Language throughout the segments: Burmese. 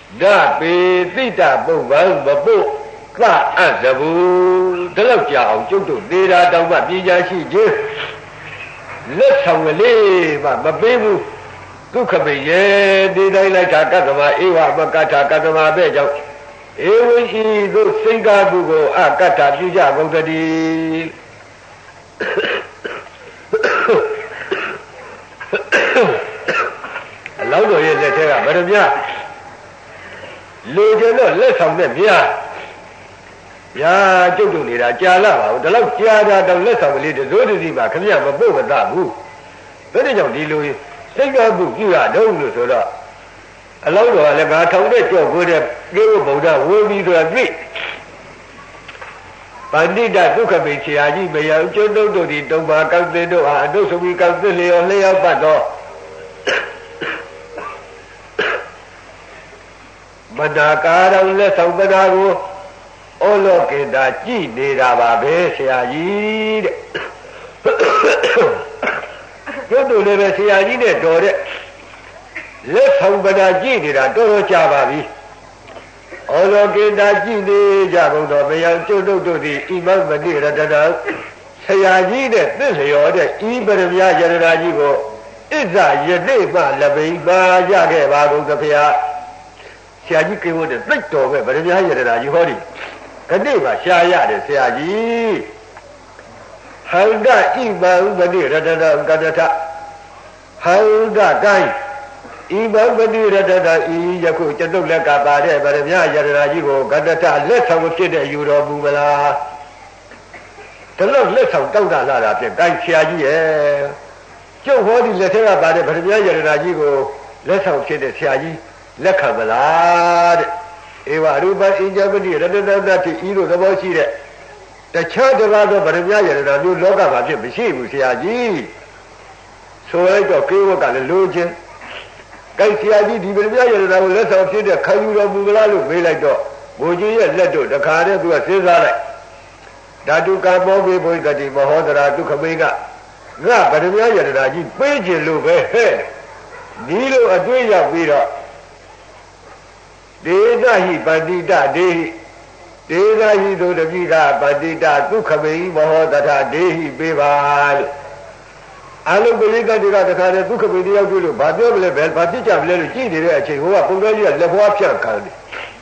Da be tita bông bông ta ăn giờ bu thế là chào chúng tôi đi ra đâu mà đi ra gì chứ lớp xong rồi đi mà bê bu cứ không bị gì đi đây lại trả cả mà yêu mà cả trả cả mà bé cháu yêu gì tôi sinh ra bu cô cả trả đi ra không có đi lâu rồi vậy thế à, bây giờ lừa cho nó lấy xong rồi nhá, ya chúng tôi đi ra cha là bảo, đó là cha ra đâu lấy xong rồi rồi gì mà không nhớ mà bố mà ta bu, thế thì chẳng đi lui, sinh ra bu như là đâu rồi đó, lâu rồi là cả thằng đấy cho cô đấy, kêu bố ra vô đi rồi đi, bản đi ra cũng không bị chia gì bây giờ cho đâu đi đâu mà cao tới đâu đâu số bị cao tới leo bắt đó. Bada karang le sang bada ko olo ke da chi ne da ba be sia ji de yo do le be sia ji de do de le sang bada chi ne da do cha ba bi olo ke da chi ne ja bong do be yang chu do di imam mani ra da sia ji de thit lyo de I paramya yarana ji ko izza yane ma la bai ba ja ke ba gong ta phya Xia ji kêu được rất tổ về, bởi vì hai giờ là gì thôi đi, cái này mà xia ya để xia ji, hàng đã imam vấn đề ra cái đó, hàng đã cái imam vấn đề ra ý giờ cô chân đông lên cả ba đấy, bởi vì hai giờ là gì cô cái đó lết xong cái này yêu đó bu là, thế là lết xong đâu là cái xia ji ấy, chứ không đi lết theo ba đấy, bởi vì hai giờ là gì cô lết xong cái này xia jiလက်ခံမလားတဲ့ဧဝရူပအင်္ဂပတိရတနာတ္တိဤလိုသဘောရှိတဲ့တခြားတကားသောဗရမယရတနာမျိုးလောကမှာဖြစ်မရှိဘူးဆရာကြီးဆိုလိုက်တော့ကိဝကလည်းလိုချင်ကြိုက်ဆရာကြီးဒီဗရမယရတနာကိုလက်ဆောင်ဖြစ်တဲ့ခံယူတော်မူကြလားလို့မေးလိုက်တော့ဘုကြီးရဲ့လက်တို့တခါတည်းသူကစဉ်းစားလိုက်ဓာတုကမောဝိဘုဂတိမဟောဒရာဒုက္ခမေကငါဗရမယရတနာကြီးပေးခြင်းလို့ပဲဟဲ့ဒီလိုအတွေ့ရောက်ပြီးတော့ဒေသဟိပတိတဒေဟိဒေသဟိတို့တပိကပတိတဒုက္ခမေမဟောတထဒေဟိပေးပါလို့အလုံးပရိသတ်တွေကတခါတည်းဒုက္ခမေတယောက်တွေ့လို့ဘာပြောမလဲဘာဖြစ်ကြမလဲလို့ကြည့်နေတဲ့အချိန်ဟိုကပုံတော်ကြီးကလက်ဖွားဖြတ်ခံတယ်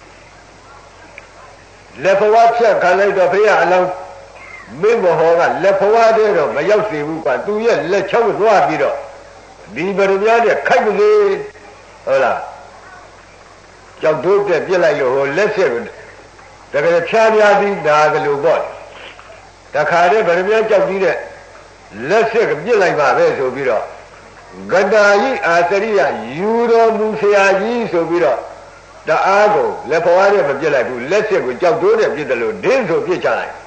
လက်ဖွားဖြတ်ခံလိုက်တော့ဖေရအလောင်းမင်းမဟောကလက်ဖွားတဲ့တော့မရောက်စေဘူးကွာသူရဲ့လက်ချောင်းသွားပြီးတော့ဒီဗရမများတဲ့ခိုက်ကလေးဟုတ်လားကြောက်တို့ပြစ်လိုက်လို့ဟိုလက်ဆက်ကိုတကယ်ဖြားပြားပြီးနာတယ်လို့ပေါ့တခါတည်းဗရမကြောက်ပြီးတဲ့လက်ဆက်ကပြစ်လိုက်ပါပဲဆိုပြီးတော့ဂတာကြီးအာသရိယယူတော်မူဆရာကြီးဆိုပြီးတော့တအားကိုလက်ဖွားနဲ့မပြစ်လိုက်ဘူးလက်ဆက်ကိုကြောက်တို့နဲ့ပြစ်တယ်လို့ဒင်းဆိုပြစ်ချလိုက်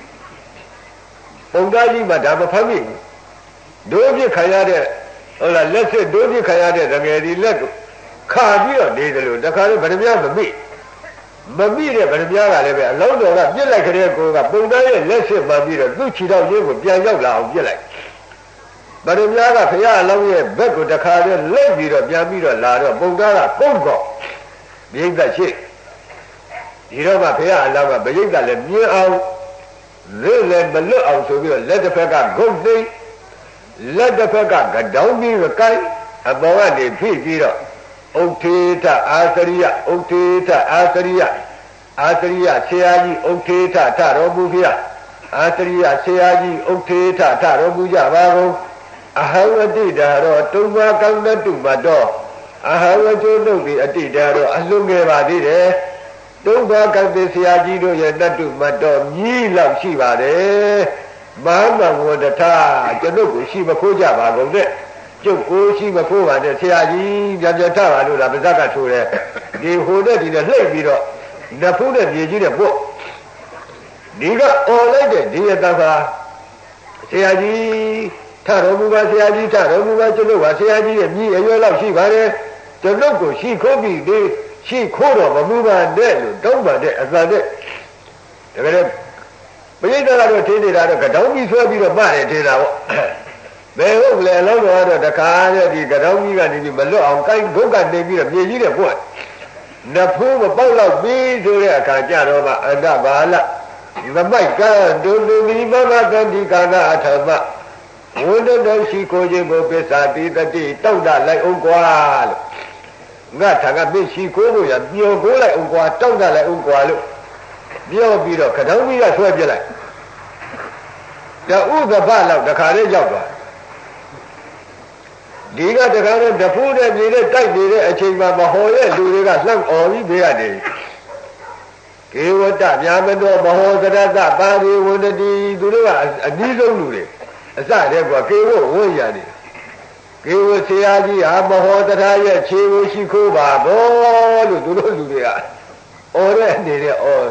ပုံသားကြီးမှဒါမဖမ်းမိဘူးတို့ပြစ်ခံရတဲ့ဟုတ်လားလက်ဆက်တို့ပြစ်ခံရတဲ့တကယ်ဒီလက်ကိုခါပြီးတော့နေတယ်လို့တခါတော့ဗရမယမမိတဲ့ဗရမယကလည်းပဲအလုံးတော်ကပြစ်လိုက်ကြတဲ့ကိုကပုံသားရဲ့လက်စစ်မှပြီးတော့သူ့ခြေထောက်ရင်းကိုပြန်ရောက်လာအောင်ပြစ်လိုက်ဗရမယကဖရာအလုံးရဲ့ဘက်ကိုတခါတည်းလိမ့်ပြီးတော့ပြန်ပြီးတော့လာတော့ပုံသားကပုတ်တော့မြိတ်သက်ရှိဒီတော့မှဖရာအလုံးကဗရိတ်ကလည်းမြင်အောင်လည်းမလွတ်အောင်ဆိုပြီးတော့လက်တစ်ဖက်ကဂုတ်သိလက်တစ်ဖက်ကကတောင်းပြီးတော့ကိုင်းအပေါ်ကနေဖိပြီးတော့ဥထေထအာသရိယဥထေထအာသရိယအာသရိယဆရာကြီးဥထေထထတော်မူဖျားအာသရိယဆရာကြီးဥထေထထတော်မူကြပါကုန်အဟဝတိတာတော့တုံပါကောင်းတဲ့တုမတော်အဟဝကျိုးတို့ဒီအတိတာတော့အလွန်ငယ်ပါသေးတယ်တုံပါကောင်းတဲ့ဆရာကြီးတို့ရဲ့တတုမတော်မြည်လောက်ရှိပါတယ်မဟာမဝတ္ထကျွန်ုပ်ကိုရှိမခိုးကြပါကုန်တဲ့ကျုပ်ကိုရှိမခိုးပါနဲ့ဆရာကြီးပြန်ထပါလို့လားပါဇက်ကထိုးတယ်ဒီဟိုတဲ့ဒီနဲ့လှိမ့်ပြီးတော့နဖူးတဲ့မြေကြီးတဲ့ပုတ်ဒီကអော်လိုက်တဲ့ဒီရတပါဆရာကြီးထတော်မူပါဆရာကြီးထတော်မူပါကျွန်ုပ်ပါဆရာကြီးရဲ့မြည်အရွယ်လောက်ရှိပါတယ်ကျွန်ုပ်ကိုရှိခိုးပြီးဒီရှိခိုးတော့မမူပါနဲ့လို့တောင်းပါတဲ့အသံတဲ့တကယ်ပရိသတ်ကတော့ထင်းနေတာတော့ကတောင်းပြီးဆွဲပြီးတော့ပါတယ်ထင်းတာပေါ့ဘယ်ဟုတ်လဲအလုံးတော်ကတော့တခါတဲ့ဒီကတောင်းကြီးကနေပြီးမလွတ်အောင်ကိုင်းဂုတ်ကနေပြီးတော့မြေကြီးတဲ့ပွက် nạp phu mà bao lâu bi rồi à cả cha rồi mà anh đã bảo là mà mày cả đồ đồ mi mà cái đi cả na thầm mà muốn đến đâu xí cô gì mà biết sao đi tao đã lại ông qua ngã thằng anh biết xí cô rồi nhiều cô lại ông qua tao đã lại ông qua luôn nhiều bị rồi cái thằng mi là xuôi bị lại đã u cái ba lâu đã khai đấy giàu rồi đi cái đã khai đấy đã phu đấy đi đấy tay đi đấy anh chị mà hỏi đấy lùi cái lăng ở đi về à đi cái vấn đề nhà mình đó mà hỏi cái đó đã ba đi vấn đề đi tụi nó là đi đâu lùi đấy sao đấy qua cái vấn đề gì cái vấn đề gì à mà hỏi cái đó là chế vấn đề khó bà bố lùi tụi nó lùi đấy à ở đấy đi đấy ở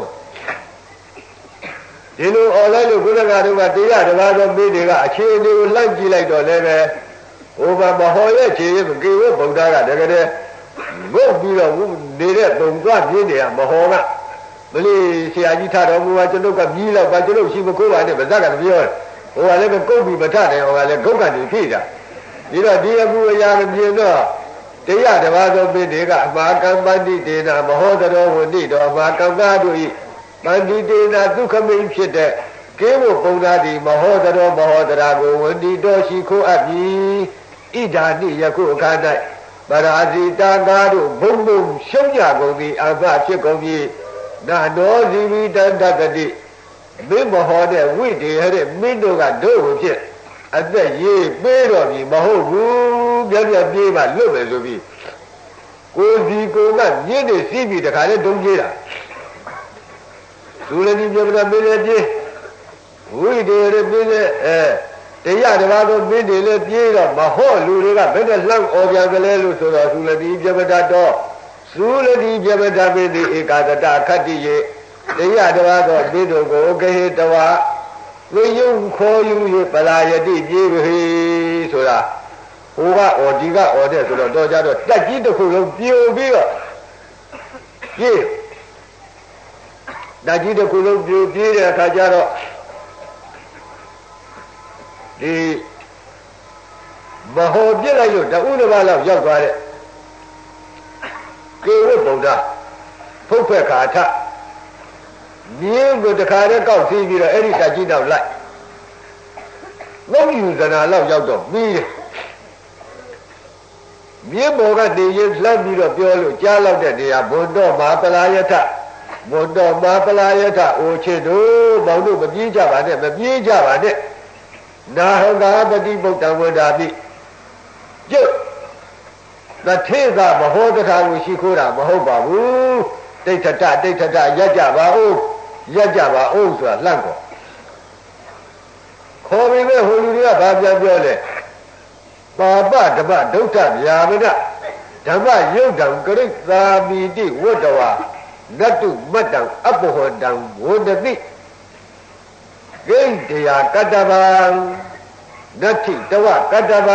ဒီလိုអော်လိုက်လို့ကုသကတို့ကတရားတစ်ပါးသောမိတွေကအခြေအနေကိုလိုက်ကြည့်လိုက်တော့လည်းပဲဟိုမှာမဟော်ရဲ့ခြေရဲ့ကေဝဗုဒ္ဓကတကယ်ငုတ်ပြီးတော့နေတဲ့ပုံသွားပြင်းနေတာမဟော်ကမလေးဆရာကြီးထတော်မူပါကျွန်ုပ်ကမြည်တော့ပါကျွန်ုပ်ရှိမကိုးပါနဲ့ဗဇက်ကပြောတယ်ဟိုကလည်းကုတ်ပြီးမထတယ်ဟိုကလည်းဂုတ်ကနေဖြည့်တာဒီတော့ဒီအမှုအရာမပြင်းတော့တရားတစ်ပါးသောမိတွေကအမာကံပန္တိတေနာမဟောတော်ဝဏိတော်အမာကံကားတို့ဤပန္တိတေနာဒုက္ခမိန်ဖြစ်တဲ့ကေဝပုံသားဒီမဟောတော်မဟောတရားကိုဝဏိတော်ရှိခိုးအပ်ပြီးဣဒာနိယခုအခါ၌ပရာဇိတာကားတို့ဘုံဘုံရှုံးကြကုန်သည်အဖဖြစ်ကုန်ပြီးနာနောဇီဝိတန္တကတိမင်းမဟောတဲ့ဝိတေဟတဲ့မင်းတို့ကတို့ကိုဖြစ်အသက်ရေးပေးတော်ပြီမဟုတ်ဘူးပြပြပြေးမှလွတ်မယ်ဆိုပြီးကိုယ်စီကိုယ်ကမြင့်နေစီးပြီးတခါလဲတုံးကြီးတာသူလည်းဒီပြမနာမင်းလည်းပြေးဝိတေဟတဲ့မင်းလည်းတရားတစ်ပါးသောမင်းတွေလည်းပြေးတော့မဟုတ်လူတွေကဘယ်နဲ့လှမ်းအော်ပြန်ကြလဲလို့ဆိုတော့သူလည်းဒီပြမတာတော့သုလတိပြပဒပိတိဧကာဒတခတ္တိယေတရားတော်သောပိတုကိုကေဟေတဝဝိယုခေါ်ယူ၍ပလာယတိပြေဟိဆိုတာဟိုကဩဒီကဩတဲ့ဆိုတော့ကြတော့တက်ကြီးတစ်ခုလုံးပြိုပြီးတော့ပြေတက်ကြီးတစ်ခုလုံးပြိုပြေးတဲ့အခါကျတော့ဒီမဟောပြစ်လိုက်လို့တဥဒ္ဓဘာလောက်ရောက်သွားတဲ့ကေဝဗုဒ္ဓဖုတ်ဖက်ခါထမြင်းကိုတခါတည်းကောက်စီးပြီးတော့အဲ့ဒီတက်ကြီးတော့လိုက်ငုံယူဇနာလောက်ရောက်တော့ပြီးတယ်မြင်းဘောကနေရင်လှမ်းပြီးတော့ပြောလို့ကြားလောက်တဲ့နေရာဘုံတော်မဟာပလာယထဘုံတော်မဟာပလာယထအိုချစ်တို့ဘောင်တို့မပြေးကြပါနဲ့မပြေးကြပါနဲ့နာဟံကာပတိဗုဒ္ဓဝန္တာပိကျုပ်တထေကမဟောတထာကိုရှိခိုးတာမဟုတ်ပါဘူးဒိဋ္ဌတရက်ကြပါဦးဆိုတာလှန့်ခေါ်ပြီးမဲ့ဟိုလူတွေကဘာပြန်ပြောလဲပါပဓမ္မဒုဋ္ဌဗျာမနဓမ္မယုတ်တံကရိသာမိတိဝတ္တဝနတ္တုမတ္တံအပ္ပဟောတံဝန္တတိဂိတယာကတ္တဗံနတ္ထိတဝကတ္တဗံ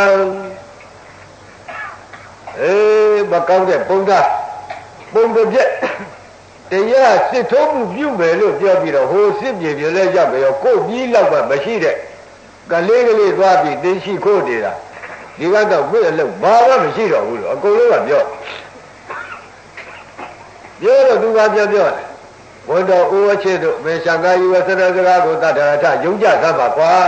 မကောင်းတဲ့ပုံသားပုံတစ်ပြက်တရားစစ်ထုံးမှုပြုမယ်လို့ပြောပြီးတော့ဟိုစစ်ပြေပြေလဲရောက်ကြရောကိုယ်ကြီးလောက်မှမရှိတဲ့ကလေးကလေးသွားပြီးသိရှိခိုးနေတာဒီကတော့ဘယ်အလုပ်ဘာမှမရှိတော့ဘူးလို့အကုန်လုံးကပြောတော့သူကပြောတယ်ဘုဒ္ဓဩဝချေတို့မေရှံကာယဝသရစကားကိုတတ္တရထယုံကြသတ်ပါကွာ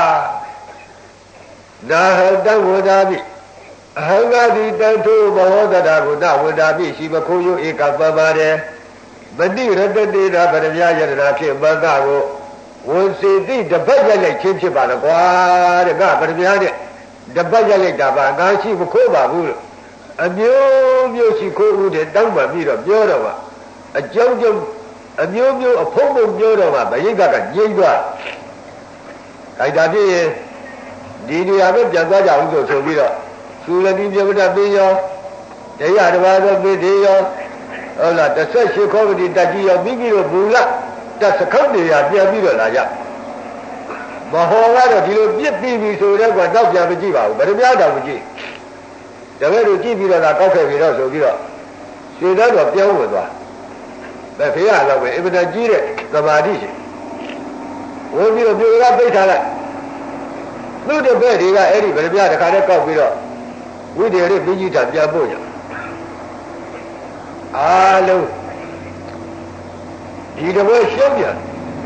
နာဟတဝဒာပိအဟံဂတိတထုဘောဓတာကုတဝန္တာပိရှိမခိုးယဧကပပါတယ်မတိရတတေတာဗရမယယတနာဖြစ်မကကိုဝန်စီတိတပတ်ရလိုက်ချင်းဖြစ်ပါတော့ကွာတဲ့ကဗရမယတဲ့တပတ်ရလိုက်တာပါငါရှိမခိုးပါဘူးလို့အမျိုးရှိခိုးဦးတဲ့တောင်းပန်ပြီးတော့ပြောတော့ပါအကြောင်းကြောင့်အမျိုးအဖုံးဖုံးပြောတော့မှဗယိကငြိမ့်သွားခိုက်တာဖြစ်ရင်ဒီနေရာပဲပြန်သွားကြအောင်ဆိုပြီးတော့သုလတိပြပဒပိယောတရားတစ်ပါးသောပိတိယောဟုတ်လား18ခေါပတိတကြီးယောမိမိတို့ဘူလတက်စခောက်တွေပြန်ပြီးတော့လာကြမဟောကတော့ဒီလိုပြစ်ပြီးပြီဆိုတော့ကတော့ပြန်မကြည့်ပါဘူးဗရမယတော်မကြည့်တပည့်တို့ကြည့်ပြီးတော့လာကောက်ခဲ့ပြီတော့ဆိုပြီးတော့ရွှေသားတော်ပြောင်းဝင်သွားဘယ်ဖေရတော့ပဲအင်မတန်ကြီးတဲ့သမာဓိရှင်ဝင်ပြီးတော့ပြေကပိတ်ထားလိုက်သူ့တပည့်တွေကအဲ့ဒီဗရမယတခါတည်းကောက်ပြီးတော့ဝိတေရမိကြီးတာပြန်ပို့ကြအားလုံးဒီတပွဲရှုံးပြန်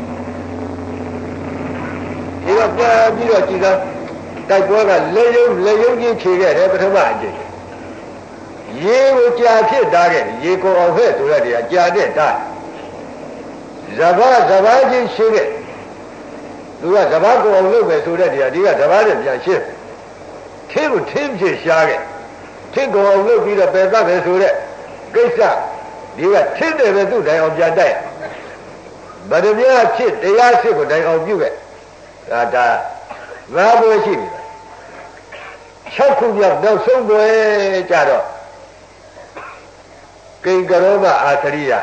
ဒီတော့ပြန်ပြီးတော့ကြည်သာတိုက်ပွဲကလက်ယုံချင်းခြေခဲ့တယ်ပထမအကျင့်ရေကိုကြာဖြစ်တာခဲ့ရေကိုအောင်ဖက်ဆိုရတဲ့ကြာတဲ့တာဇဘာချင်းရှင်းခဲ့သူကဇဘာကိုအောင်လုပ်ပဲဆိုတဲ့တရားဒီကဇဘာနဲ့ပြန်ရှင်းထင်းကိုထင်းဖြစ်ရှားခဲ့ထင်းကိုအောင်လုပ်ပြီးတော့ပယ်သတ်ပဲဆိုတဲ့ကိစ္စဒီကထင်းတယ်ပဲသူ့တိုင်အောင်ပြန်တိုက်ဗဒမြဖြစ်တရားစစ်ကိုတိုင်အောင်ပြုခဲ့ဒါငါးပွဲရှိပြီ6ခုမြောက်နောက်ဆုံးပွဲကြတော့ကိင်္ဂရောမအာသရိယ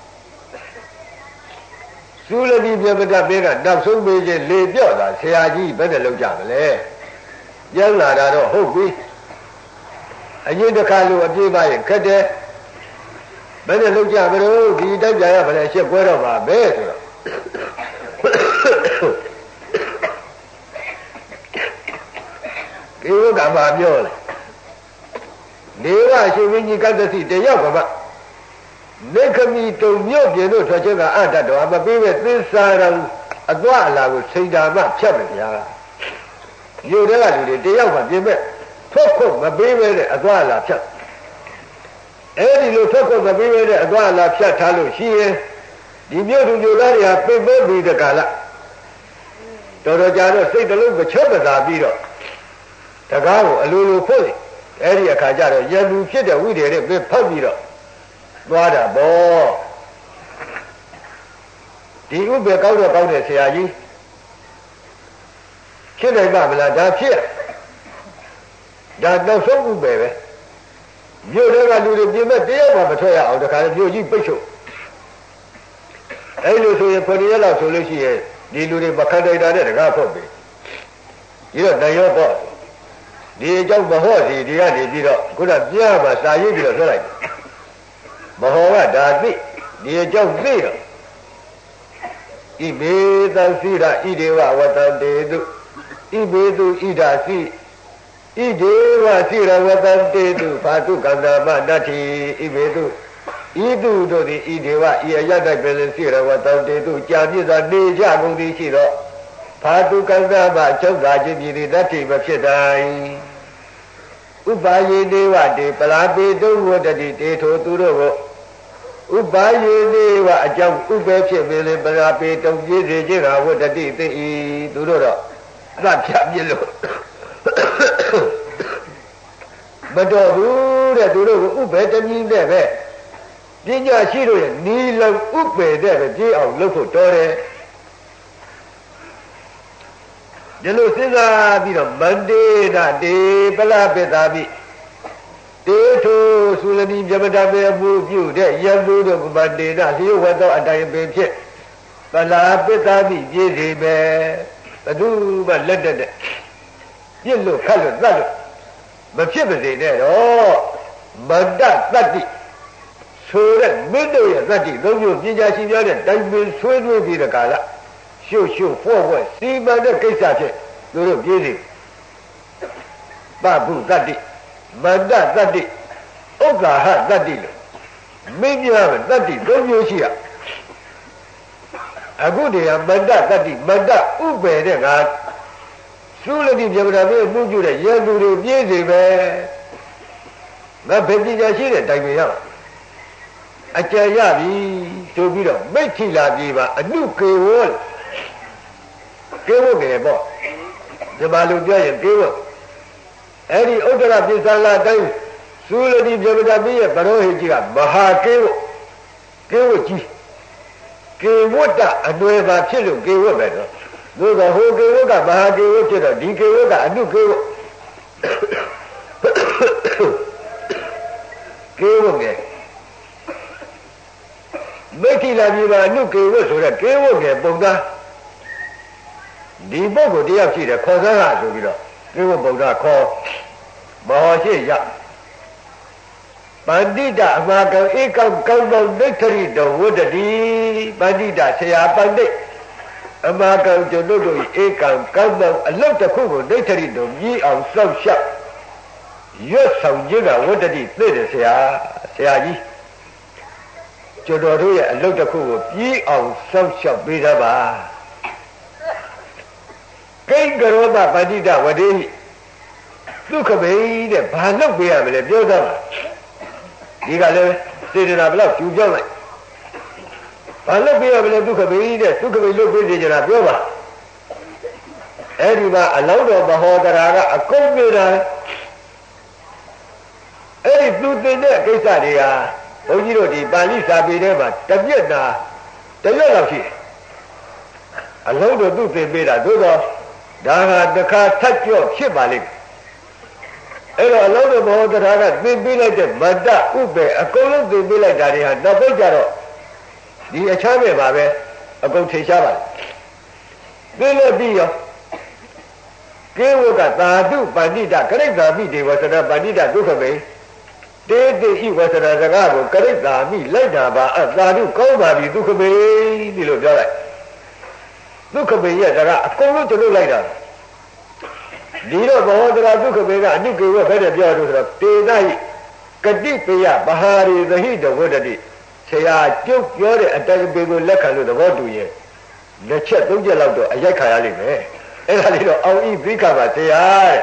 သုလတိပြပဒဘေကနောက်ဆုံးပေးခြင်းလေပြော့တာဆရာကြီးဘယ်နဲ့လောက်ကြမလဲပြန်လာတာတော့ဟုတ်ပြီအရင်တစ်ခါလို့အပြေးပါရင်ခက်တယ်ဘယ်နဲ့လောက်ကြမလို့ဒီတိုက်ကြရမလဲရှက်ပွဲတော့ပါပဲဆိုတော့ဒီကမှာပြောလေနေဝရှင်မင်းကြီးကတ္တစီတယောက်ကမှနေခမီတုံမြို့ပြင်တို့ထွက်ချက်ကအတ္တတော်မပေးမဲ့သစ္စာတော်အသွားအလာကိုစိတ်ဓာမဖြတ်မယ်ဗျာမြို့ထဲကလူတွေတယောက်မှပြင်မဲ့ထွက်ခုတ်မပေးမဲ့တဲ့အသွားအလာဖြတ်အဲဒီလိုထွက်ခုတ်မပေးမဲ့တဲ့အသွားအလာဖြတ်ထားလို့ရှိရင်ဒီမြို့သူမြို့သားတွေဟာပြိပြီးတဲ့ကာလတော်ကြာတော့စိတ်တလုံးမချွတ်မသာပြီးတော့တကားကိုအလိုလိုဖွင့်အဲ့ဒီအခါကျတော့ရန်သူဖြစ်တဲ့ဝိတေတွေပဲဖောက်ပြီးတော့သွားတာပေါ့ဒီဥပ္ပေကောင်းတော့ကောင်းတဲ့ဆရာကြီးဖြစ်နိုင်ပါမလားဒါဖြစ်ဒါနောက်ဆုံးဥပ္ပေပဲမြို့တွေကလူတွေပြင်မဲ့တရားမှမထွက်ရအောင်တခါလေမြို့ကြီးပိတ်ဆို့အဲ့လိုဆိုရင်9ရက်လောက်ဆိုလို့ရှိရင်ဒီလူတွေမခံနိုင်တာနဲ့တကားဖွင့်ပြီဒီတော့တန်ရောပေါ့ဒီအကြောင်းမဟောစီဒီကနေပြီးတော့ခုနပြမှာစာရေးပြီးတော့ဆွဲလိုက်မဟောကဒါသိဒီအကြောင်းသိတော့ဣဘေသစီရဣဒေဝဝတန္တေတုဣဘေတုဣဒာစီဣဒေဝစီရဝတန္တေတုဘာတုကန္တမနတ္ထိဣဘေတုဤသူတို့သည်ဤဒေဝဤအရတ္တပင်စီရဝတန္တေတုကြာပြည့်စွာနေကြကုန်သည်ရှိတော့ဘာတုကံသဗ္ဗချုပ်သာခြင်းပြည်သည်တတ္ထိမဖြစ်တိုင်းဥပါယေဒေဝတေပလာပေတုဝတ္တိတေထိုသူတို့ကိုဥပါယေဒေဝအကြောင်းဥပဲဖြစ်ပေလေပလာပေတုပြည့်စေခြင်းကဝတ္တိသိ၏သူတို့တော့အသဖြတ်ပြလို့မတော်ဘူးတဲ့သူတို့ကဥပဲတနည်းနဲ့ပဲပညာရှိတို့ရဲ့နီလုံးဥပဲတဲ့ပဲပြေးအောင်လုပ်ဖို့တော်တယ်ဒီလိုစဉ်းစားပြီးတော့မန္တေနာတေပလပိတာပိတေထုသုလတိပြမတမေအမှုပြုတဲ့ယံသူတို့မန္တေနာဇိဝတ်သောအတိုင်းပင်ဖြစ်ပလာပိတာပိပြည့်စီပဲဘသူမှလက်တက်တဲ့ပြစ်လို့ခတ်လို့တတ်လို့မဖြစ်ပါစေနဲ့တော့မန္တတတ္တိဆိုတဲ့မင်းတို့ရဲ့တတ္တိသုံးမျိုးပညာရှိများတဲ့တိုင်ပင်ဆွေးနွေးပြီးတဲ့ကာလရှုပ်ဖွဲ့စီမံတဲ့ကိစ္စဖြစ်သူတို့ပြေးစီပပုတ္တိမန္တတတ္တိဥက္ကာဟတတ္တိလို့မင်းများကတတ္တိသုံးမျိုးရှိရအခုတည်းကမန္တတတ္တိမန္တဥပ္ပေတဲ့ကသုလတိပြပဒမေမှုပြုတဲ့ရန်သူတွေပြေးစီပဲငါဘယ်ပညာရှိတဲ့တိုင်ပင်ရအကြံရပြီဆိုပြီးတော့မိတ်ထီလာပြေပါအနုကေဝောကေဝငယ်ပေါ့ဒီမှာလူပြောရင်ကေဝအဲ့ဒီဥဒ္ဒရပိဿာလာတိုင်းသုလတိပြပဒမေရဲ့ဘရောဟိကြီးကမဟာကေဝကြီးကေဝတ္တအနွယ်ပါဖြစ်လို့ကေဝပဲတော့သို့သောဟိုကေဝကမဟာကေဝဖြစ်တော့ဒီကေဝကအနုကေဝကေဝငယ်မိတ်ထီလာပြေပါအနုကေဝဆိုတဲ့ကေဝငယ်ပုံသားဒီပုဂ္ဂိုလ်တယောက်ရှိတယ်ခေါ်စမ်းဟာဆိုပြီးတော့ကေဝဗုဒ္ဓခေါ်မောရှိရပန္တိတအမှာကံဧကံကောင်းသောဒိဋ္ဌရိတောဝတ္တိပန္တိတဆရာပန္တိအမှာကံကျွန်တို့တို့ဧကံကောင်းသောအလုတ်တစ်ခုကိုဒိဋ္ဌရိတောမြည်အောင်စောင့်ရှောက်ရွတ်ဆောင်ခြင်းကဝတ္တိသိတဲ့ဆရာကြီးကျော်တော်တို့ရဲ့အလုပ်တစ်ခုကိုပြီးအောင်စောင့်ရှောက်ပေးသပါကိဉ္ကရောမပန္တိတဝတိဒုက္ခမိတဲ့ဘာလုပ်ပေးရမလဲပြောသပါဒီကလည်းစေတနာဘလောက်ကျူပြောင်းလိုက်ဘာလုပ်ပေးရမလဲဒုက္ခမိတဲ့ဒုက္ခမိလုပ်ပေးစေချင်တာပြောပါအဲ့ဒီမှာအလောင်းတော်မဟောတရာကအကုန်ပြတာအဲ့ဒီသူတင်တဲ့ကိစ္စတွေဟာဘုန်းကြီးတို့ဒီပါဠိစာပေထဲမှာတပြက်တာတရွက်လောက်ရှိတယ်အလုံးတော်သူတင်ပေးတာသို့တော့ဒါဟာတစ်ခါထပ်ကြော့ဖြစ်ပါလိမ့်မယ်အဲ့တော့အလုံးတော်ဘောတရားကသင်ပေးလိုက်တဲ့မတ္တဥပ္ပေအကုန်လုံးသင်ပေးလိုက်တာတွေဟာနောက်ပိတ်ကြတော့ဒီအချမ်းပဲပါပဲအကုန်ထိရှားပါလေသိလို့ပြီးရောကေဝကသာဓုပန္တိတကရိတာမိဒေဝသရပန္တိတဒုက္ခမေတေတိဤဝဆရာစကားကိုကရိတာမိလိုက်တာပါအသာဓုကောင်းပါပြီဒုက္ခမေဒီလိုပြောလိုက်ဒုက္ခမေရဲ့စကားအကုန်လုံးကျလို့လိုက်တာဒီတော့ဘောဓရာဒုက္ခမေကအနုကေဝဘယ်နဲ့ပြောလို့ဆိုတော့တေသဟိကတိပယဗဟာရိသဟိတဝတ္တိဆရာကျုပ်ပြောတဲ့အတိုင်းပေကိုလက်ခံလို့သဘောတူရင်လက်ချက်၃ချက်လောက်တော့အရိုက်ခံရလိမ့်မယ်အဲ့ဒါလေးတော့အောင်ဤဘိခပါဆရာတဲ့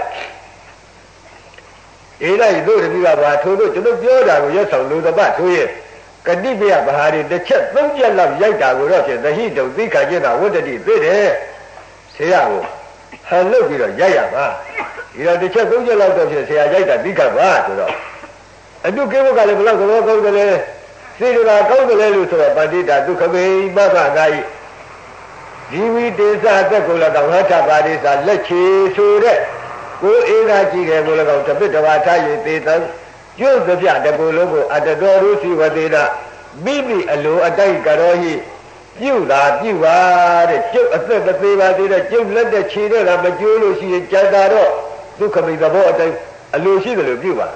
အေးလိုက်တို့တပည့်ကဘာထိုးတို့ကျွန်တော်ပြောတာကိုရက်ဆောင်လို့တပတ်ထိုးရဲ့ကတိပယဗဟာရိတစ်ချက်၃ချက်လောက်ရိုက်တာကိုတော့ဖြင့်သဟိတုသိခါကျင့်တာဝတ္တတိသိတယ်ဆရာကိုဟန်လုပ်ပြီးတော့ရိုက်ရပါဒီတော့တစ်ချက်၃ချက်လောက်တော့ဖြင့်ဆရာရိုက်တာသိခါပါဆိုတော့အတုကေဝကလည်းဘလောက်သဘောကောင်းတယ်လဲစေတနာကောင်းတယ်လဲလို့ဆိုတော့ပန္တိတာဒုက္ခမေမသနာယိဒီဝိတေသအသက်ကိုလည်းတော့ဟထပါရိသလက်ချေဆိုတဲ့ကိုအေးသာကြည့်တယ်ကိုလည်းတော့တပိတဝါထားရည်သေးတယ်ကျွတ်သပြတကူလုံးကိုအတတော်ရုစီဝသေးတာမိမိအလိုအတိုက်ကြတော်ဟိပြုတာပြုပါတဲ့ကျုပ်အသက်မသေးပါသေးတဲ့ကျုပ်လက်တဲ့ခြေတဲ့ကမကျိုးလို့ရှိရင်ကြံတာတော့ဒုက္ခမိသဘောအတိုင်းအလိုရှိတယ်လို့ပြုပါ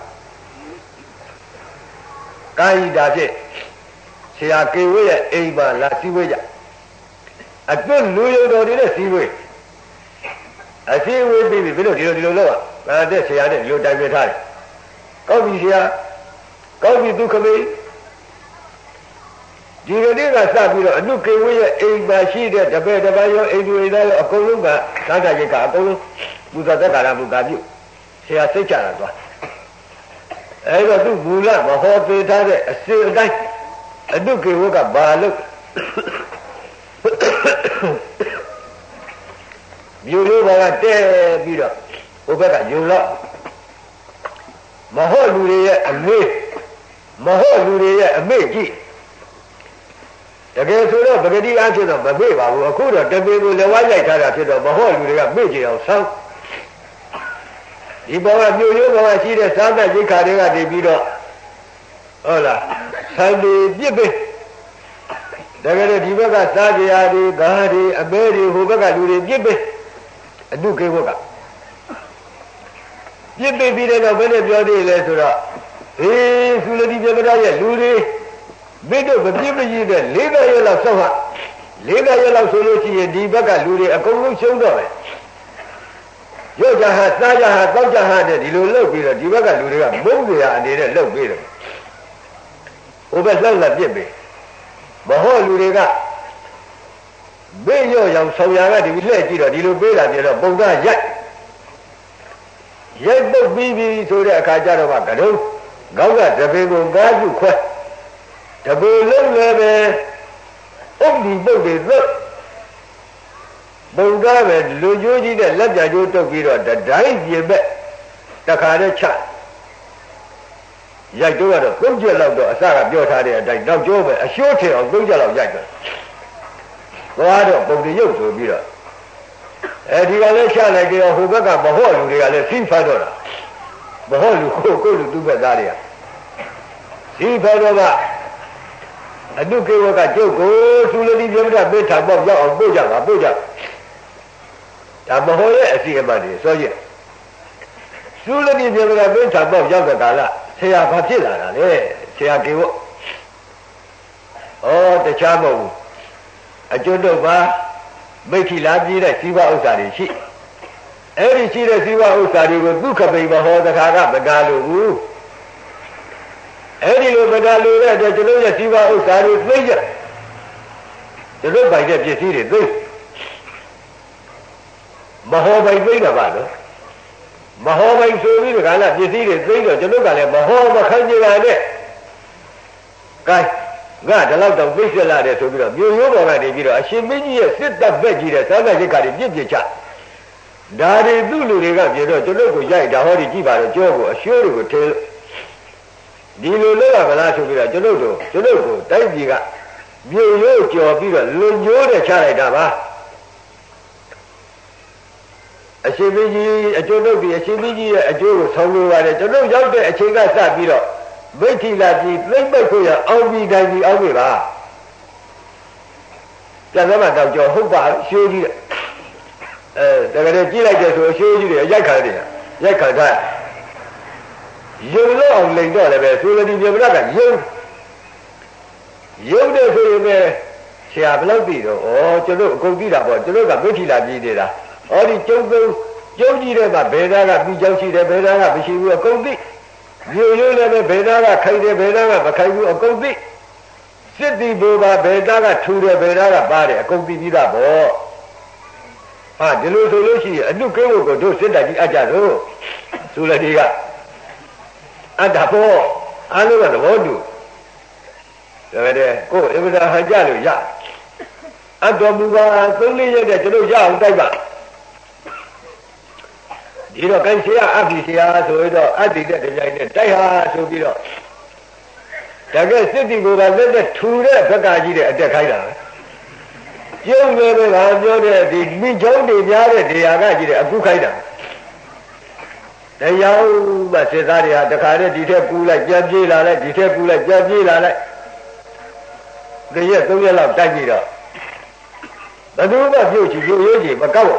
ကာယီတာဖြင့်ဆရာကေဝရဲ့အိမ်မှာလာစည်းဝေးကြအတွတ်လူရုံတော်တွေနဲ့စည်းဝေးအစည်းဝေးပြီးပြီဘယ်လိုဒီလိုလုပ်อ่ะတဲ့ဆရာနဲ့ဒီလိုတိုင်ပြထားတယ်ကောက်ပြီဆရာကောက်ပြီဒုက္ခမေဒီကနေ့ကစပြီးတော့အနုကေဝရဲ့အိမ်မှာရှိတဲ့တပည့်တပန်းရောအိမ်တွေသားရောအကုန်လုံးကသာသာရိကအကုန်လုံးပူဇော်သက်္ကာရမူတာပြုဆရာစိတ်ချတာသွားအဲ့တော့သူမူလမဟောသေးထားတဲ့အစဉ်အတိုင်းအနုကေဝကဘာလို့မြို့လေးဘောကတဲပြီးတော့ဟိုဘက်ကယုံတော့မဟုတ်လူတွေရဲ့အမေမဟုတ်လူတွေရဲ့အမေကြီးတကယ်ဆိုတော့ပဂတိအားဖြင့်တော့မမေ့ပါဘူးအခုတော့တပင်ကိုလက်ဝါးရိုက်ထားတာဖြစ်တော့မဟုတ်လူတွေကမေ့ကြအောင်ဆောင်းဒီဘောကမြို့ရိုးဘောကရှိတဲ့စားတဲ့ရိခါတွေကနေပြီးတော့ဟုတ်လားဆံတွေပြစ်ပေးတကယ်တော့ဒီဘက်ကစားကြရာတွေဂါးတွေအမဲတွေဟိုဘက်ကလူတွေပြစ်ပေးအနုကေဝကပြစ်ပေးပြီးတော့ဘယ်နဲ့ပြောသေးလဲဆိုတော့အေးသုလတိပြမရရဲ့လူတွေမိတို့မပြစ်မရည်တဲ့၄ကရက်လောက်ဆောက်ဟာ၄ကရက်လောက်ဆိုလို့ရှိရင်ဒီဘက်ကလူတွေအကုန်လုံးရှုံးတော့ပဲရုပ်ကြဟာစားကြဟာတောက်ကြဟာတဲ့ဒီလိုလုပ်ပြီးတော့ဒီဘက်ကလူတွေကမုန်းကြရအနေနဲ့လုပ်ပြီးတယ်ဟိုဘက်လှက်လက်ပြစ်ပေးမဟုတ်လူတွေကဘေးရော့ရောင်ဆောင်ရကဒီလှည့်ကြည့်တော့ဒီလိုပေးတာပြတော့ပုံသားရိုက်ပုတ်ပြီးပြီဆိုတဲ့အခါကျတော့ကတုံးကောက်ကတပင်ကိုကားစုခွဲတပင်လုံးလည်းပဲအုပ်ဒီပုတ်တွေသွတ်ပုံသားပဲလူကျိုးကြီးတဲ့လက်ပြကျိုးတုပ်ပြီးတော့တိုင်းပြင်မဲ့တခါတည်းချရိုက်တော့3ချက်လောက်တော့အစကပြောထားတဲ့အတိုင်းနောက်ကျိုးပဲအရှိုးထင်အောင်3ချက်လောက်ရိုက်တယ်သွားတော့ပုံတရုပ်ဆိုပြီးတော့ဒီကလည်းချလိုက်ကြတော့ဟိုဘက်ကမဟုတ်လူတွေကလည်းစီးဖတ်တော့တာမဟုတ်လူကိုလူသူ့ဘက်သားတွေကစီးဖတ်တော့ကအနုကေဝကကျုပ်ကိုသုလတိပြမတပိဋ္ဌာပေါ့ရောက်အောင်ပို့ကြပါပို့ကြဒါမဟုတ်ရဲ့အစီအမံတွေဆိုရင်သုလတိပြမတပိဋ္ဌာပေါ့ရောက်တဲ့ကာလဆရာဘာဖြစ်လာတာလဲဆရာကေဝတခြားမဟုတ်ဘူးအကျွတ်တော့ပါမိတ်ထီလာပြည့်တဲ့ဇီဝဥစ္စာတွေရှိအဲ့ဒီရှိတဲ့ဇီဝဥစ္စာတွေကိုဒုက္ခပိမဟောတခါကမကားလို့ဘူးအဲ့ဒီလိုမနာလိုတဲ့အတွက်ကျွန်တော်ရဲ့စီးပွားဥစ္စာတွေသိကြကျွန်တော်ပိုင်တဲ့ပစ္စည်းတွေသိမဟောပိုင်သိတာပါနော်မဟောပိုင်ဆိုပြီးဒီကလာပစ္စည်းတွေသိတော့ကျွန်တော်ကလည်းမဟောမခိုင်းကြတာနဲ့ကဲငါဒီလောက်တော့သိဖြစ်လာတယ်ဆိုပြီးတော့မြို့ရိုးပေါ်ကနေပြီးတော့အရှင်မင်းကြီးရဲ့စစ်တပ်ဘက်ကြီးတဲ့သာမန်ရိတ်ခါတွေပြစ်ပြစ်ချဒါတွေသူ့လူတွေကပြေတော့ကျွန်တော်ကိုရိုက်တာဟောဒီကြည့်ပါတော့ကြောကိုအရှိုးတွေကိုထဲဒီလိုလုပ်ရမလားဆိုပြီးတော့ကျွန်တော်ကိုတိုက်ပြည်ကမြို့ရိုးကြော်ပြီးတော့လူညိုးတဲ့ချလိုက်တာပါအရှင်မင်းကြီးအကျိုးလုပ်ပြီးအရှင်မင်းကြီးရဲ့အကျိုးကိုဆောင်လို့ပါတယ်ကျွန်တော်ရောက်တဲ့အချိန်ကစပြီးတော့မိထီလာကြီးသိမ့်ပိတ်ဖို့ရအောင်ပြီးတိုင်းပြီးအောင်ပြီပါပြန်တော့တော့ကြော်ဟုတ်ပါရှိုးကြီးတကယ်ကြည့်လိုက်တယ်ဆိုရှိုးကြီးတွေရိုက်ခါတယ်ရိုက်ခါထားရုံလို့အောင်လိန်တော့လည်းပဲဆိုလိုဒီပြမရကရုံတဲ့ဆိုရင်ပဲဆရာဘယ်လောက်ပြီတော့ဩကျွန်တော်အကုန်ကြည့်တာပေါ့ကျွန်တော်ကမိထီလာကြီးနေတာဩဒီကျုပ်ကြီးတဲ့မှာဘယ်သားကပြီးကြောက်ရှိတယ်ဘယ်သားကမရှိဘူးအကုန်သိရိုးရိုးလည်းပဲဘယ်သားကခိုင်တယ်ဘယ်သားကမခိုင်ဘူးအကုန်သိစစ်တီဘူပါဘယ်သားကထူတယ်ဘယ်သားကပါတယ်အကုန်သိပြီးသားပေါ့ဟာဒီလိုဆိုလို့ရှိရင်အနုကိဝကိုတို့စစ်တပ်ကြီးအကြဆိုဆိုလည်းဒီကအတ္တဖို့အားလုံးကသဘောတူဒါပဲကိုယ်အမှန်တရားဟန်ကြလို့ရအတ္တမူပါ3-4ရက်တဲ့ကျွန်တော်ရအောင်တိုက်ပါဒီတော့ကိုင်ဆရာအပိဆရာဆိုတော့အတ္တိတဲ့တရားနဲ့တိုက်ဟာဆိုပြီးတော့တကယ်စစ်တီကိုပါလက်နဲ့ထူတဲ့ဘက်ကကြီးတဲ့အတက်ခိုင်းတာပဲကျုံနေပဲကပြောတဲ့ဒီမိချောင်းတွေများတဲ့နေရာကကြီးတဲ့အခုခိုင်းတာတရားမှစစ်သားတွေကတခါတည်းဒီထက်ကူးလိုက်ပြန်ပြေးလာလိုက်ဒီထက်ကူးလိုက်ပြန်ပြေးလာလိုက်တရက်3ရက်လောက်တိုက်ပြီးတော့ဘယ်သူမှပြုတ်ချီပြုတ်ရိုးချီမကောက်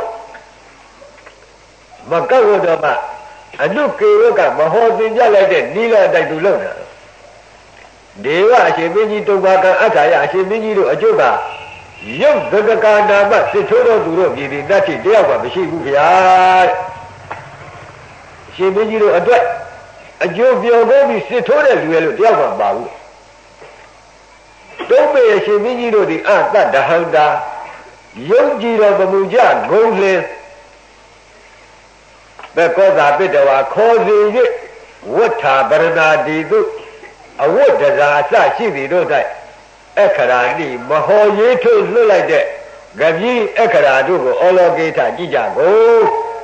တော့မှအနုကေဝကမဟောသင်ပြလိုက်တဲ့နိလတိုက်သူလုံတာဒေဝအရှင်မင်းကြီးတုံပါကံအထာယအရှင်မင်းကြီးတို့အကျုပ်ကရုပ်သကကာနာမစစ်ထိုးတော်သူတို့ပြည်ဒီတတ်တိတယောက်မှမရှိဘူးဗျာအရှင်မင်းကြီးတို့အတွက်အကျိုးပြောဖို့ပြီးစစ်ထိုးတဲ့လူရဲ့လို့တယောက်မှမပါဘူးတုံးပေအရှင်မင်းကြီးတို့ဒီအတ္တဒဟန္တာယုံကြည်တော်မမူကြဂုံလင်းဘက်ကောသာပိတဝါခေါ်စီ၍ဝဋ္ဌာပရဏာတိတုအဝဋ္ဌဇာအစရှိသည်တို့၌အခရာတိမဟောရေးထုတ်လွတ်လိုက်တဲ့ကပီးအခရာတို့ကိုအောလောကိထကြည့်ကြကုန်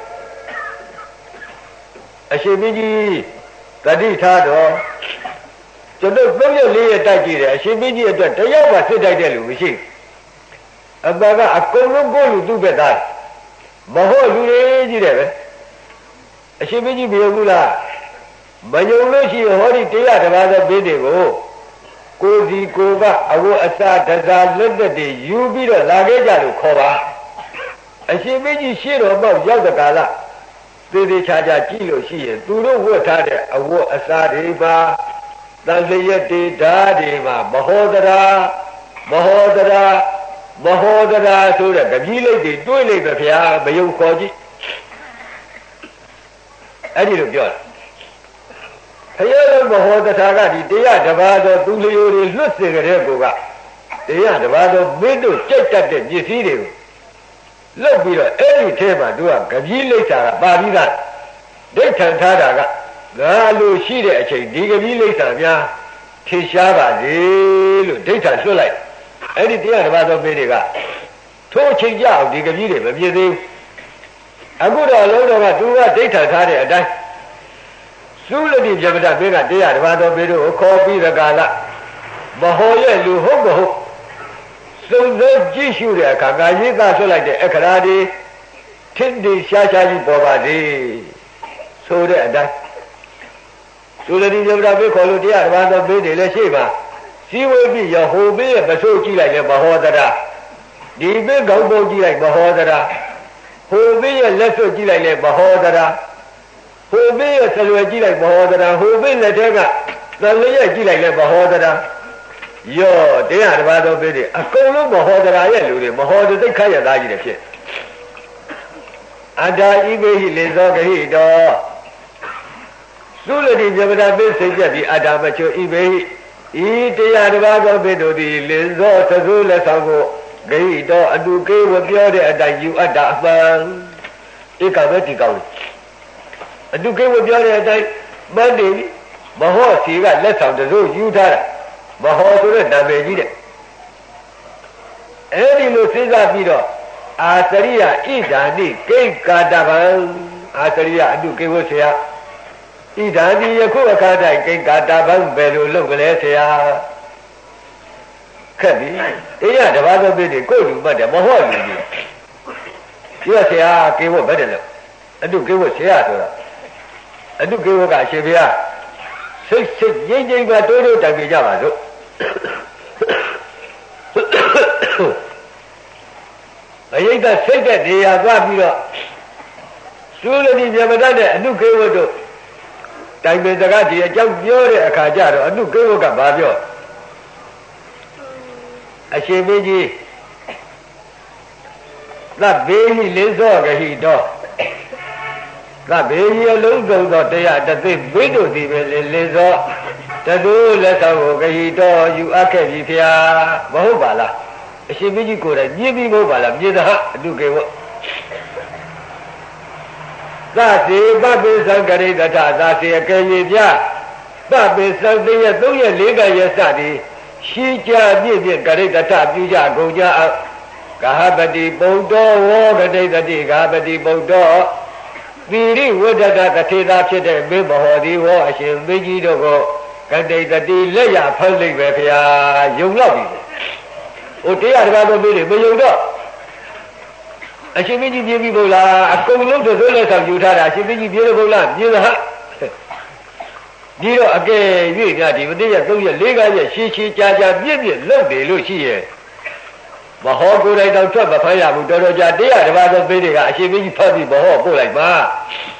အရှင်မင်းကြီးတတိထားတော်ကျွန်တော်3-4ရက်တိုက်ကြည့်တယ်အရှင်မင်းကြီးအတွက်တယောက်မှစစ်တိုက်တဲ့လူမရှိအမှန်ကအကုန်လုံးကိုလူသူ့ဘက်သားမဟုတ်လူတွေကြီးတယ်ပဲအရှင်မင်းကြီးမယုံဘူးလားမယုံလို့ရှိရင်ဟောဒီတရားတစ်ပါးသောဘေးတွေကိုကိုယ်စီကိုယ်ကအဝတ်အစားတစားလက်သက်တွေယူပြီးတော့လာခဲ့ကြလို့ခေါ်ပါအရှင်မင်းကြီးရှေ့တော်ပေါက်ရောက်တဲ့ကာလသေသေးချာချာကြည့်လို့ရှိရင်သူတို့ဝတ်ထားတဲ့အဝတ်အစားတွေပါတန်လျက်တွေဓာတ်တွေမှာမဟောဒရာဆိုတဲ့ကပီးလိတ်တွေတွေးလိုက်ပဲဗျာမယုံခေါ်ကြည့်အဲ့ဒီလိုပြောတာဘုရားတော်မဟောတထာကဒီတရားတစ်ပါးသောသူလျိုတွေလွတ်စေကြတဲ့ကိုကတရားတစ်ပါးသောမင်းတို့ကြိတ်တတ်တဲ့ပစ္စည်းတွေကိုလွတ်ပြီးတော့အဲ့ဒီထဲမှာသူကကပီးလိတ်စာကပါပြီးသားဒိဋ္ဌံထားတာကငါလိုရှိတဲ့အချိန်ဒီကပီးလိတ်စာများထင်ရှားပါစေလို့ဒိဋ္ဌံလွတ်လိုက်အဲ့ဒီတရားတစ်ပါးသောမင်းတွေကထိုးအချိန်ကြအောင်ဒီကပီးတွေမပြည့်သေးဘူးအခုတော့လုံးတော်ကသူကဒိဋ္ဌံထားတဲ့အတိုင်းသုလတိပြမတဘေးကတရားတစ်ပါးသောဘေးတို့ကိုခေါ်ပြီးတဲ့ကာလမဟောရဲ့လူဟုတ်မဟုတ်စုံစမ်းကြည့်ရှုတဲ့အခါငါရေးသားဆွလိုက်တဲ့အခရာဒီထင်ထင်ရှားရှားကြီးပေါ်ပါစေဆိုတဲ့အတိုင်းသုလတိပြမတဘေးခေါ်လို့တရားတစ်ပါးသောဘေးတွေလည်းရှိပါစည်းဝေးပြီးရဟိုဘေးရဲ့ပစိုးကြည့်လိုက်လဲမဟောသရာဒီဘေးကောင်းပုံကြည့်လိုက်မဟောသရာဟိုဘေးရဲ့လက်စွပ်ကြည့်လိုက်လဲမဟောသရာဟိုဘေးရဲ့ဆလွယ်ကြည့်လိုက်မဟောသရာဟိုဘေးလက်ထဲကသလျက်ကြည့်လိုက်လဲမဟောသရာယောတရားတစ်ပါးသောဘေးတွေအကုန်လုံးမဟောသရာရဲ့လူတွေမဟောတဲ့သိခရသားကြီးတွေဖြစ်အတ္တဤဘေဟိလေသောဂဟိတော Sula di Jabata Bissajati Adamacho Ibe Itia Davago Bedodi Lizo Tazula Sango Gaido Aduke was the other you at Daban Ikavetical Aduke was the other Monday Maho Siga less of the zoo you tara Maho to the Nabe Any Luciza Vido Asaria Idani Cape Kadaban Asaria Aduke was here Idani Yakuakada Cape Kadaban Belu Logalesia Kabi Iya the Vago Bidi go to but the Maho Yes, yeah, gave a better look. I do give a share. I do give a Gashivia. 6 years by Toto Tabijamazo. I think that said that they are Gabila. Sooner the Yamadana, I do give a do. Time is the Gati, a jump Yori, a Kajaro, I do give a Gababio. I say, Vigi. That baby Lizoga he do. That baby alone goes out there that they widow the Lizo. The do let he do you Akavia Mohobala. She be good at Jimmy Mobala, Jida do give up. That's it, Babi Sangari that that's a Kavia. Babi something as though you live at your study. She just did get the top, you just go out. Gahabadi Bodo, Wagadi, the Gahabadi Bodo. Viri would have got it up to the Bimbo, washing Vigido, and they the Leia Pulling Vapia, you love it. Oh, they are rather busy, but you know. I should be beautiful. I come look to the left of Utah. I should be beautiful land. You know, again, you got it. They are going to legal, she, Jaja, Bibi, love the Lucia. Maho I don't trouble fire with Doroja, they are the rather bidding. I should be puppy, Maho, like Ma.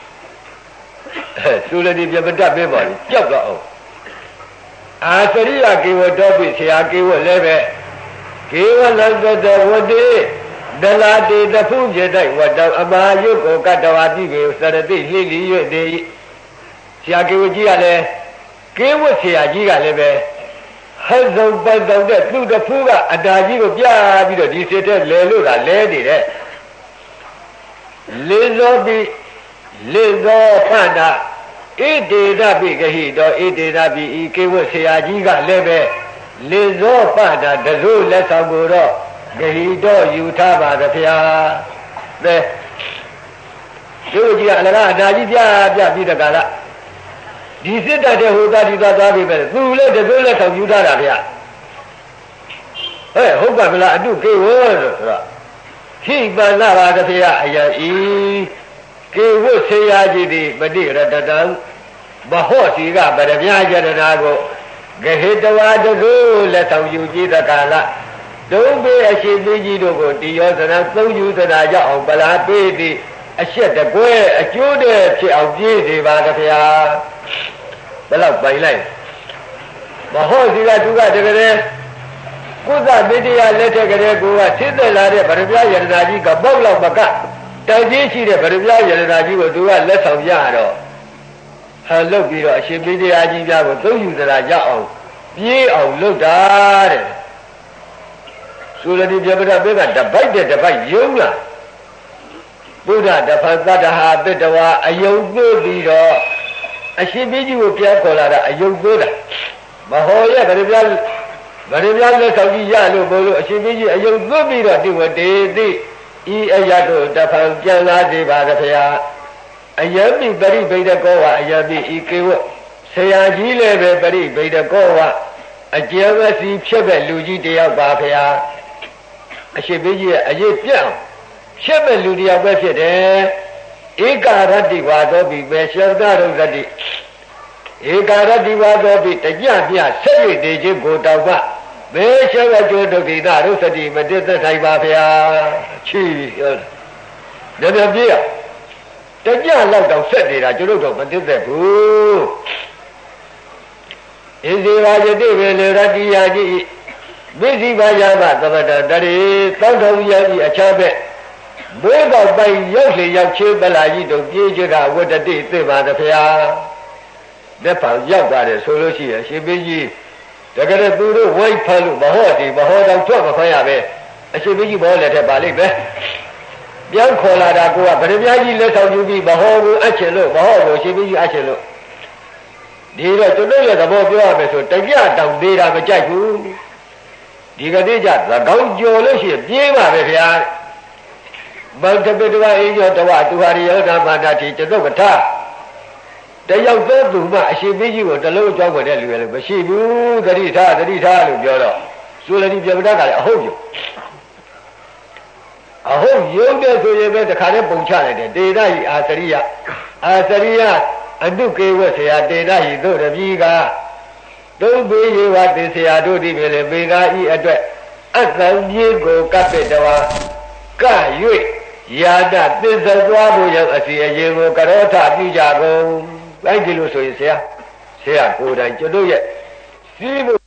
Sooner if you have a dub memory, jump out. I said, I gave a dog, I gave a levy. Give a lumber the one day. The lady, the Puja, what the Amayu, Katawati, Saturday, Lily, they. Siakiwajale, give what Siagiga leve. Husband, but through the Puga, and Dajigo Jabi, he said, Leluga, lady, Lizo Panda. It did not be a hit, or it did not be Siagiga leve. Lizo Panda, the zoo less of Guru. Gahido, Utah, the Pia. The Julia, Najia, Vida Gala. This is that who got it out of him. Who let the bullet of Utah? Hey, Hopabla, do gay word. He by Lava the Pia, gave what say I did, but dear at the down. But horse you got, but if I get an ago, Gahid the water, let out you get the Gala. Don't be a shit, you go to yours and I'll throw you the Naja, but I paid a shit, a boy, a Judah, of Jesus, Bagapia. Below by life. The horse you got to get there. Good that media letter go, sit the ladder, but if you are Naji, a bubble of Baka. Tajishi, but if you are Naji, will do a less of Yaro. Hello, Biro, she be the Ajija, will throw you the Naja. Ye, oh, look at it. So that if you have a bit the bite Yola Buddha, the Fazada, Bedawa, a young good a shibiji will be a colada, a young Buddha. Mahoya, but if you are Yalo Bolo, a shibiji, a young good leader, do what they did. E. Ayato, the Fazala de Bagapia. A yummy very beta goa, a yummy equal. Say a gile very beta goa. A jealousy chebe Luigi de Bapia. I should be a year down. Shepherd Ludia Weffet, Egarati was obi, where Shelgado Gadi. Egarati was obi, the Yamia, 7 days go down. Where shall I go to be that Rosati, but this is Taibapia? Chi, the beer. The young love of Sunday, I do not but this is who is the Raja Busy by Yama, that is, don't know a chabet. Both of my young Chibalaji to Gijira, what a day, the Madafia. လက်ဖန်ရောက်သွားတယ်ဆိုလို့ရှိရင်ရှင်ပေးကြီးတကယ်သူတို့ဝိုက်ဖက်လို့မဟုတ်ဒီမဟုတ်တော့ထွက်မဖမ်းရပဲအရှင်ပေးကြီးဘောလက်ထက်ပါလိမ့်မယ်ပြန်ခေါ်လာတာကိုကဗရမကြီးလက်ဆောင်ယူပြီးမဟုတ်ဘူးအချင်လို့မဟုတ်ဘူးရှင်ပေးကြီးအချင်လို့ဒီတော့ကျွန်တော်ရဲ့သဘောပြောရမယ်ဆိုတကြတောင်သေးတာမကြိုက်ဘူးဒီကတိကြသကောင်းကြော်လို့ရှိရင်ပြေးပါပဲဗျာဘဂတပိတဝအေယောတဝသူဟာရိယောဓမ္မနာတိကျွန်တော်ကထားတယောက်သောသူမှအရှင်ပေးကြီးကိုတလုံးကြောက်ွယ်တဲ့လူရလည်းမရှိဘူးတတိထားလို့ပြောတော့ဆိုလတိပြပဒကလည်းအဟုတ်ယူအဟုတ်ယုံတဲ့ဆိုရင်ပဲတခါတည်းပုံချလိုက်တယ်တေဒဟိအာစရိယအတုကေဝဆရာတေဒဟိတို့တပည့်ကသုံးပေးရေဝတေဆရာတို့ဒီပဲလေပေကာဤအတွက်အသံပြေကိုကပ်တဲ့တော်က၍ယာဒသစ္စာသွားဖို့ရောက်အစီအရင်ကိုကရောထပြုကြကုန်အဲ့ဒီလိုဆိုရင်ဆရာကိုယ်တိုင်ကျွန်တော်ရဲ့စီးဖို့